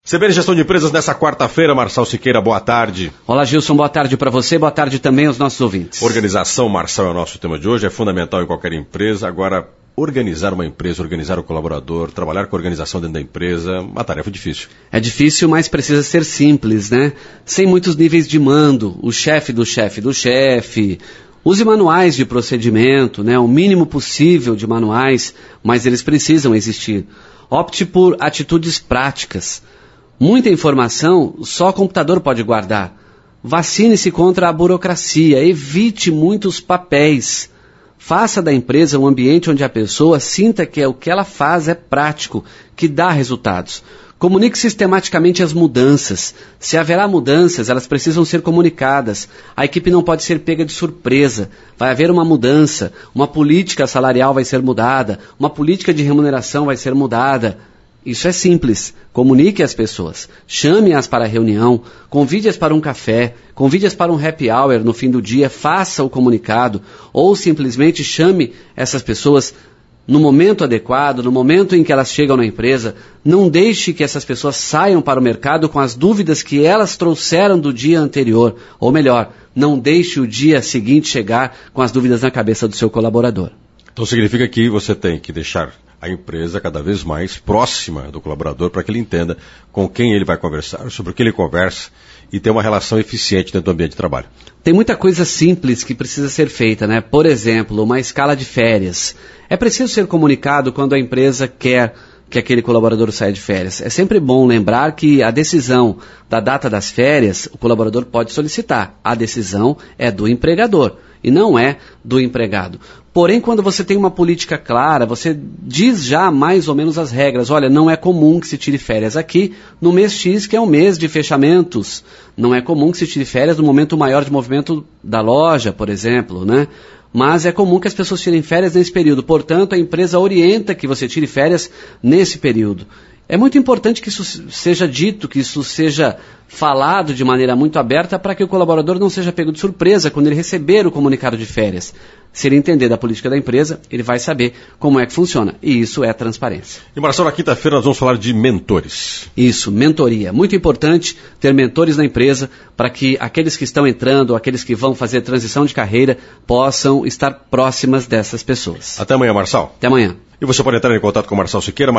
CBN Gestão de Empresas nessa quarta-feira, Marçal Siqueira, boa tarde. Olá, Gilson, boa tarde para você, boa tarde também aos nossos ouvintes. Organização, Marçal, é o nosso tema de hoje, é fundamental em qualquer empresa. Agora, organizar uma empresa, organizar o colaborador, trabalhar com a organização dentro da empresa, uma tarefa difícil. É difícil, mas precisa ser simples, né? Sem muitos níveis de mando, o chefe do chefe do chefe. Use manuais de procedimento, né? O mínimo possível de manuais, mas eles precisam existir. Opte por atitudes práticas. Muita informação só o computador pode guardar. Vacine-se contra a burocracia, evite muitos papéis. Faça da empresa um ambiente onde a pessoa sinta que o que ela faz é prático, que dá resultados. Comunique sistematicamente as mudanças. Se haverá mudanças, elas precisam ser comunicadas. A equipe não pode ser pega de surpresa. Vai haver uma mudança, uma política salarial vai ser mudada, uma política de remuneração vai ser mudada. Isso é simples. Comunique as pessoas. Chame-as para a reunião, convide-as para um café, convide-as para um happy hour no fim do dia, faça o comunicado, ou simplesmente chame essas pessoas no momento adequado, no momento em que elas chegam na empresa. Não deixe que essas pessoas saiam para o mercado com as dúvidas que elas trouxeram do dia anterior. Ou melhor, não deixe o dia seguinte chegar com as dúvidas na cabeça do seu colaborador. Então significa que você tem que deixar a empresa cada vez mais próxima do colaborador para que ele entenda com quem ele vai conversar, sobre o que ele conversa e ter uma relação eficiente dentro do ambiente de trabalho. Tem muita coisa simples que precisa ser feita, né? Por exemplo, uma escala de férias. É preciso ser comunicado quando a empresa quer que aquele colaborador saia de férias. É sempre bom lembrar que a decisão da data das férias, o colaborador pode solicitar. A decisão é do empregador e não é do empregado. Porém, quando você tem uma política clara, você diz já mais ou menos as regras. Olha, não é comum que se tire férias aqui no mês X, que é um mês de fechamentos. Não é comum que se tire férias no momento maior de movimento da loja, por exemplo, né? Mas é comum que as pessoas tirem férias nesse período. Portanto, a empresa orienta que você tire férias nesse período. É muito importante que isso seja dito, que isso seja falado de maneira muito aberta para que o colaborador não seja pego de surpresa quando ele receber o comunicado de férias. Se ele entender da política da empresa, ele vai saber como é que funciona. E isso é transparência. E Marcelo, na quinta-feira nós vamos falar de mentores. Isso, mentoria. Muito importante ter mentores na empresa para que aqueles que estão entrando, aqueles que vão fazer transição de carreira, possam estar próximas dessas pessoas. Até amanhã, Marçal. Até amanhã. E você pode entrar em contato com o Marçal Siqueira,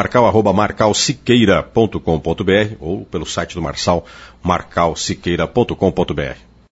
marcal@marcalsiqueira.com.br ou pelo site do Marçal, marcalsiqueira.com.br.